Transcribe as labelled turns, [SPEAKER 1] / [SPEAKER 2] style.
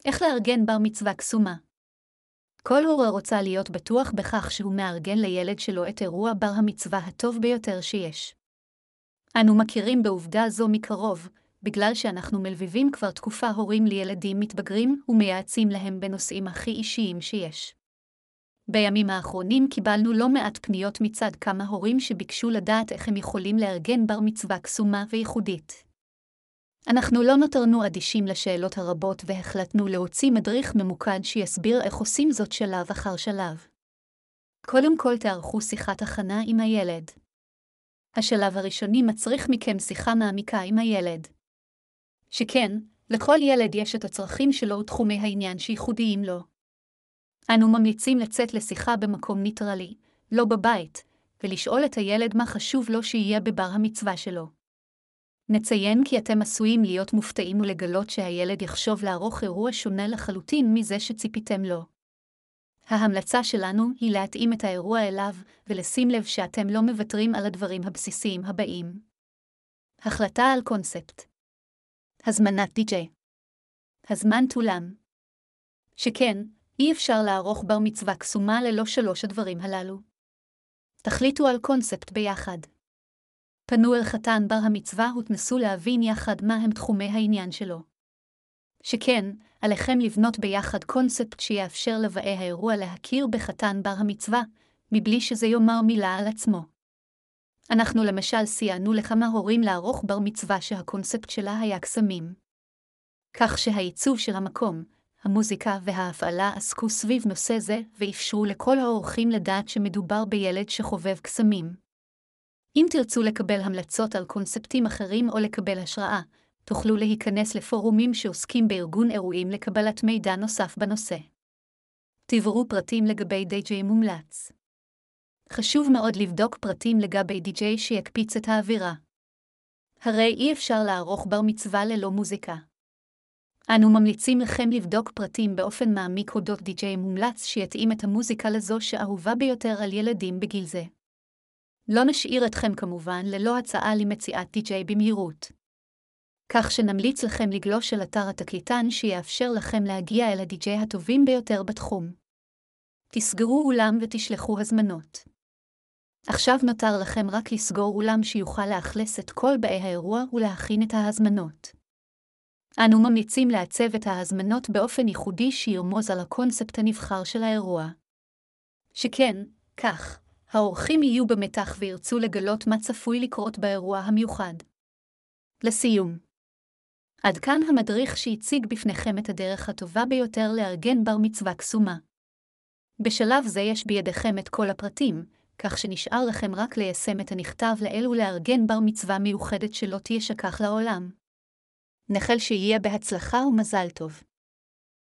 [SPEAKER 1] איך לארגן בר מצווה קסומה? כל הורה רוצה להיות בטוח בכך שהוא מארגן לילד שלו את אירוע בר המצווה הטוב ביותר שיש. אנו מכירים בעובדה זו מקרוב, בגלל שאנחנו מלווים כבר תקופה הורים לילדים מתבגרים ומייעצים להם בנושאים הכי אישיים שיש. בימים האחרונים קיבלנו לא מעט פניות מצד כמה הורים שביקשו לדעת איך הם יכולים לארגן בר מצווה קסומה וייחודית. אנחנו לא נותרנו אדישים לשאלות הרבות והחלטנו להוציא מדריך ממוקד שיסביר איך עושים זאת שלב אחר שלב. קודם כל תערכו שיחת הכנה עם הילד. השלב הראשוני מצריך מכם שיחה מעמיקה עם הילד. שכן, לכל ילד יש את הצרכים שלו ותחומי העניין שייחודיים לו. אנו ממליצים לצאת לשיחה במקום ניטרלי, לא בבית, ולשאול את הילד מה חשוב לו שיהיה בבר המצווה שלו. נציין כי אתם עשויים להיות מופתעים ולגלות שהילד יחשוב לערוך אירוע שונה לחלוטין מזה שציפיתם לו. ההמלצה שלנו היא להתאים את האירוע אליו ולשים לב שאתם לא מוותרים על הדברים הבסיסיים הבאים. החלטה על קונספט. הזמנת די-ג'יי. הזמן תולם. שכן, אי אפשר לערוך בר מצווה קסומה ללא שלוש הדברים הללו. תחליטו על קונספט ביחד. פנו אל חתן בר המצווה ותנסו להבין יחד מה הם תחומי העניין שלו. שכן, עליכם לבנות ביחד קונספט שיאפשר לבאי האירוע להכיר בחתן בר המצווה, מבלי שזה יאמר מילה על עצמו. אנחנו למשל סייענו לכמה הורים לערוך בר מצווה שהקונספט שלה היה קסמים. כך שהעיצוב של המקום, המוזיקה וההפעלה עסקו סביב נושא זה ואפשרו לכל האורחים לדעת שמדובר בילד שחובב קסמים. אם תרצו לקבל המלצות על קונספטים אחרים או לקבל השראה, תוכלו להיכנס לפורומים שעוסקים בארגון אירועים לקבלת מידע נוסף בנושא. תבחרו פרטים לגבי די-ג'יי מומלץ. חשוב מאוד לבדוק פרטים לגבי די-ג'יי שיקפיץ את האווירה. הרי אי אפשר לערוך בר מצווה ללא מוזיקה. אנו ממליצים לכם לבדוק פרטים באופן מעמיק אודות די-ג'יי מומלץ שיתאים את המוזיקה לזו שאהובה ביותר על ילדים בגיל זה. לא נשאיר אתכם כמובן ללא הצעה למציאת די-ג'יי במהירות. כך שנמליץ לכם לגלוש אל אתר התקליטן שיאפשר לכם להגיע אל הדי-ג'יי הטובים ביותר בתחום. תסגרו אולם ותשלחו הזמנות. עכשיו נותר לכם רק לסגור אולם שיוכל לאכלס את כל באי האירוע ולהכין את ההזמנות. אנו ממליצים לעצב את ההזמנות באופן ייחודי שירמוז על הקונספט הנבחר של האירוע. שכן, כך, האורחים יהיו במתח וירצו לגלות מה צפוי לקרות באירוע המיוחד. לסיום. עד כאן המדריך שהציג בפניכם את הדרך הטובה ביותר לארגן בר מצווה קסומה. בשלב זה יש בידיכם את כל הפרטים, כך שנשאר לכם רק ליישם את הנכתב לעיל ולארגן בר מצווה מיוחדת שלא תשכח לעולם. נחל שיהיה בהצלחה ומזל טוב.